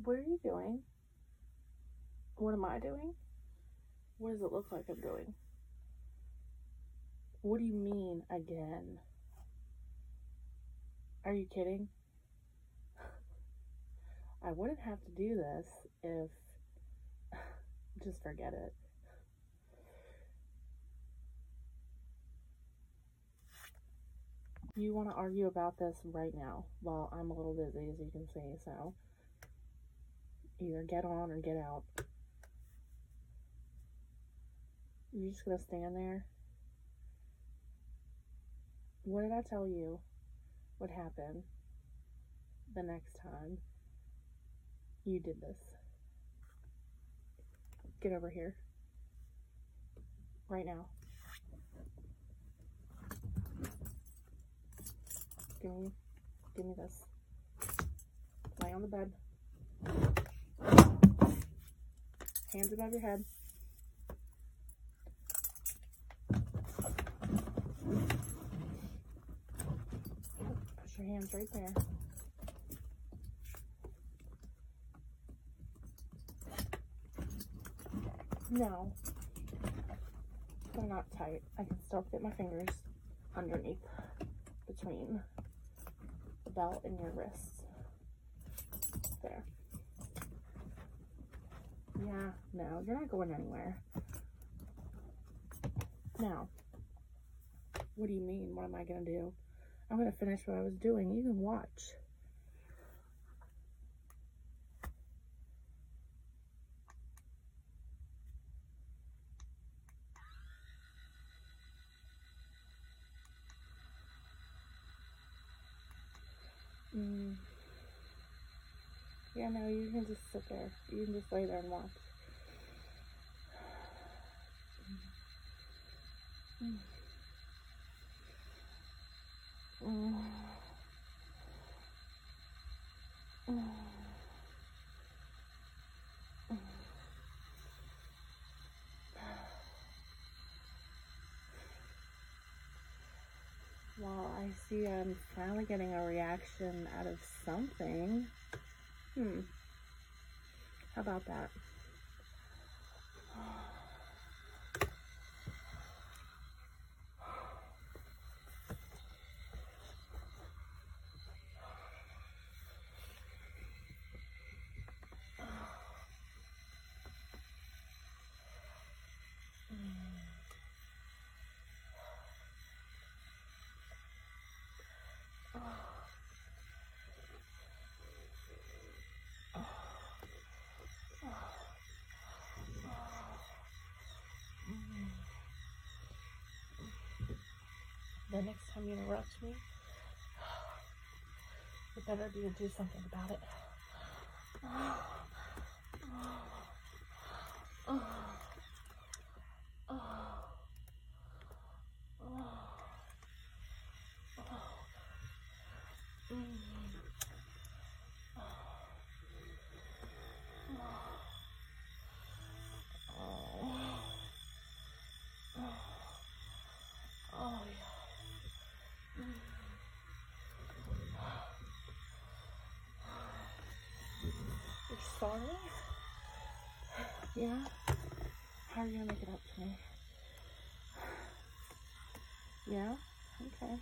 What are you doing? What am I doing? What does it look like I'm doing? What do you mean, again? Are you kidding? I wouldn't have to do this if... Just forget it. You want to argue about this right now? Well, I'm a little busy, as you can see, so... Either get on or get out. You're just gonna stand there? What did I tell you would happen the next time you did this? Get over here. Right now. Give me this. Lay on the bed. Hands above your head. Put your hands right there. No. They're not tight. I can still fit my fingers underneath, between the belt and your wrists. There. Yeah, no, you're not going anywhere. Now, what do you mean? What am I going to do? I'm going to finish what I was doing. You can watch. Yeah, no, you can just sit there. You can just lay there and watch. Well, I see I'm finally getting a reaction out of something. How about that? The next time you interrupt me, you better do something about it. You're sorry? Yeah? How are you gonna make it up to me? Yeah? Okay.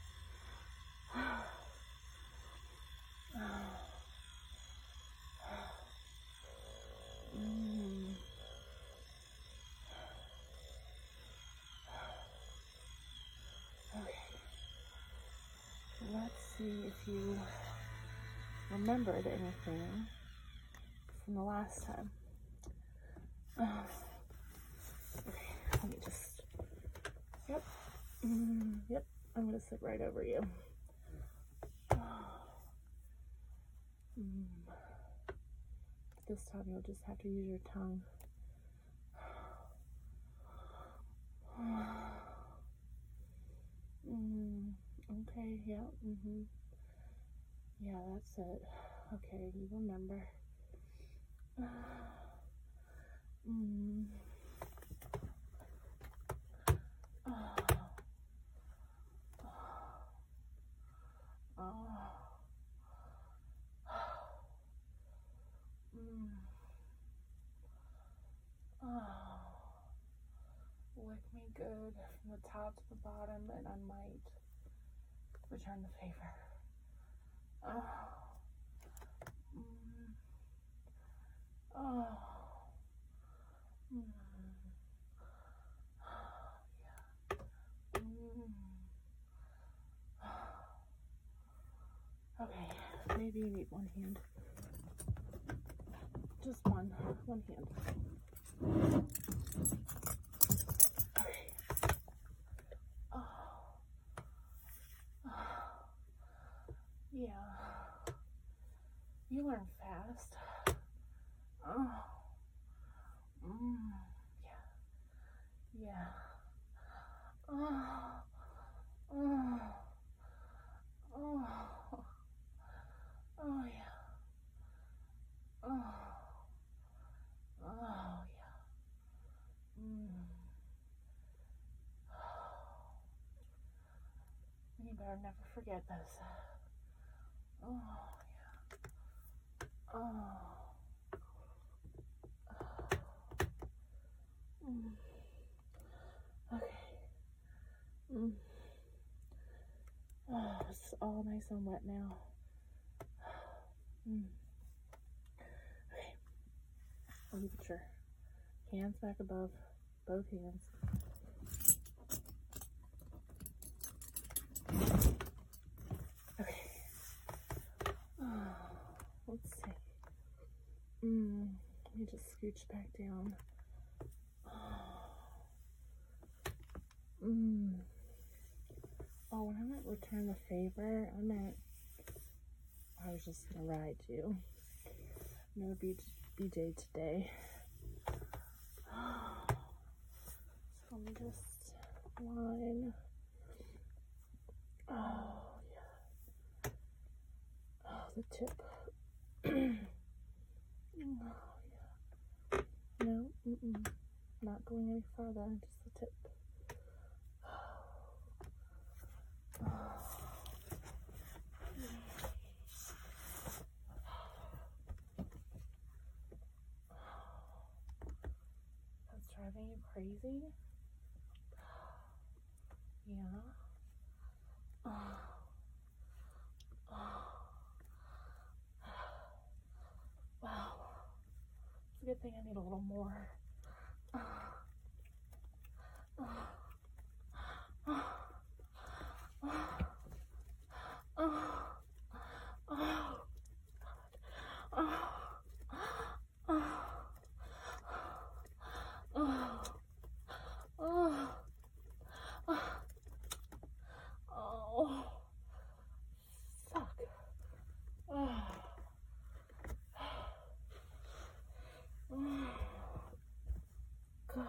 Okay. Let's see if you remembered anything from the last time. Okay, let me just... Yep. Yep, I'm gonna sit right over you. This time you'll just have to use your tongue. Okay, yeah, yeah, that's it. Okay, you remember. lick me good from the top to the bottom, and I might return the favor. Oh. Oh. Yeah. Okay, maybe you need one hand. Just one hand. Okay. Yeah. You learn fast. Yeah. Yeah. Yeah. Yeah. You better never forget this. Yeah. Okay. It's all nice and wet now. Okay. Let me put your hands back above, both hands. Okay. Let's see. Let me just scooch back down. Oh, when I meant return the favor, I was just gonna ride you. No BJ today. So let me just line. Oh, yeah. Oh, the tip. Oh, yeah. No, not going any further, just the tip. That's driving you crazy? Yeah. Wow. It's a good thing I need a little more. Fuck. God.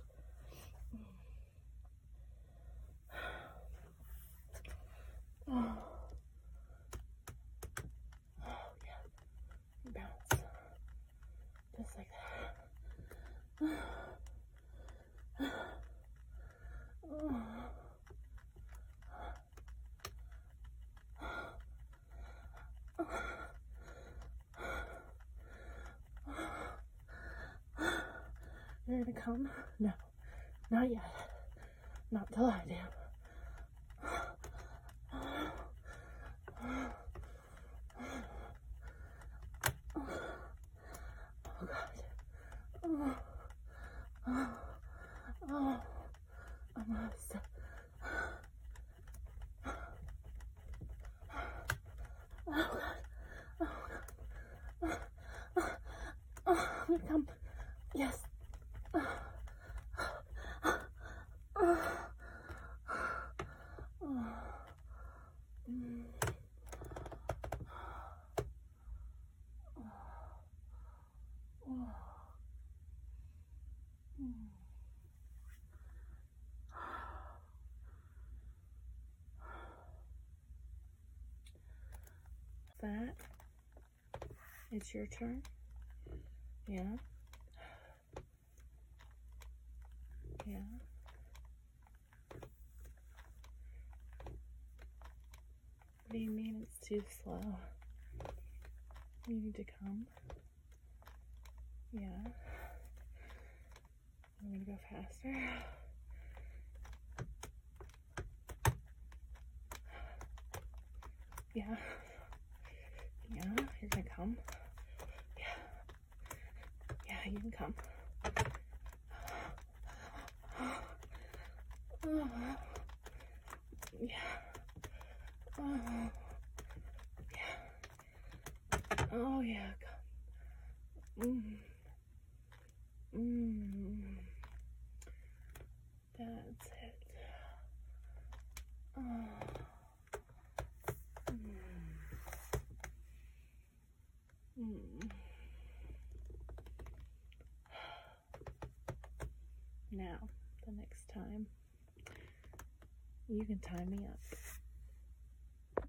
Yeah. Bounce. Just like that. You're gonna come? No, not yet. Not till I do. Oh, God. Almost. Oh, God. I'm gonna come. Yes. That. It's your turn. Yeah. Yeah. What do you mean it's too slow? You need to come. Yeah. I'm gonna go faster. Yeah. Yeah, you're gonna come. Yeah. Yeah, you can come. Yeah. Yeah. Oh, yeah, come. That's it. Now, the next time, you can tie me up.